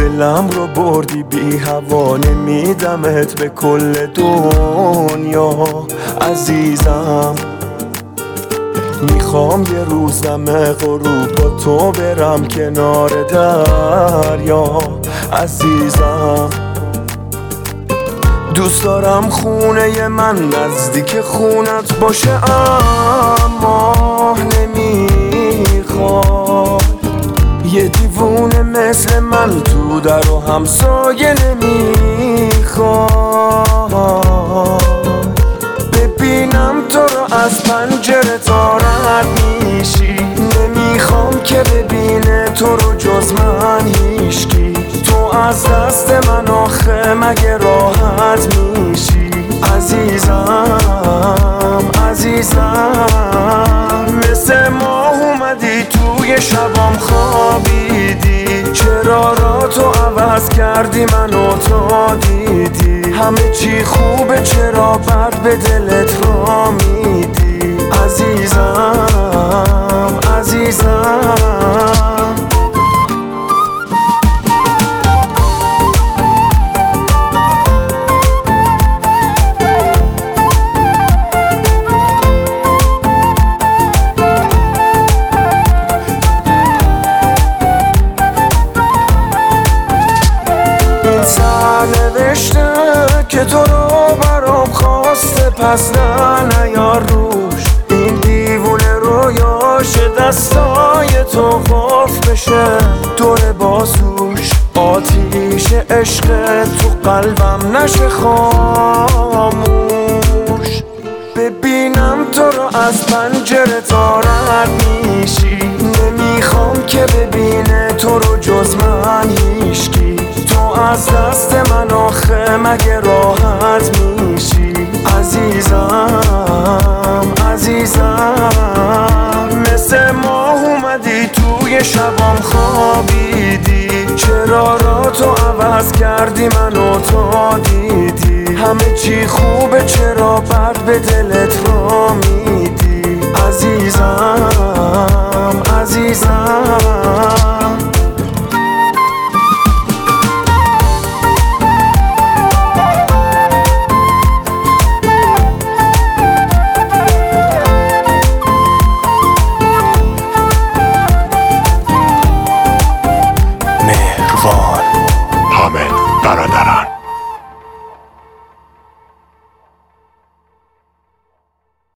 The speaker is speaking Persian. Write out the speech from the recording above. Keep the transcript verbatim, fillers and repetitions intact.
دلم رو بردی بی هوا، نمیدمت به کل دنیا عزیزم. میخوام یه روز دم غروب با تو برم کنار دریا عزیزم. دوست دارم خونه من نزدیک خونت باشه، اما نمیخواد یه دیوونه مثل من تو در و همسایه نمیخواد. ببینم تو رو از پنجره تا رد میشی، نمیخوام که ببینه تو رو جز من هیشکی. تو از دست من آخه مگه راحت میشی عزیزم عزیزم. مثل ماه اومدی توی شبام خوابیدی، چرا را تو عوض کردی منو تا دیدی. همه چی خوبه چرا بد به دلت را میدی عزیزم عزیزم. نوشته که تو رو برام خواسته، پس نه نیار روش. این دیوونه رویاش دستای تو قفل بشه دور بازوش. آتیش عشق تو قلبم نشه خاموش. ببینم تو رو از پنجره تا رد میشی، نمیخوام که ببینه تو رو جز من هیشکی. تو از دست من آخه مگه راحت میشی عزیزم عزیزم. مثل ماه اومدی توی شبام خوابیدی، چرا را تو عوض کردی منو تا دیدی. همه چی خوبه چرا بد به دلت را میدی عزیزم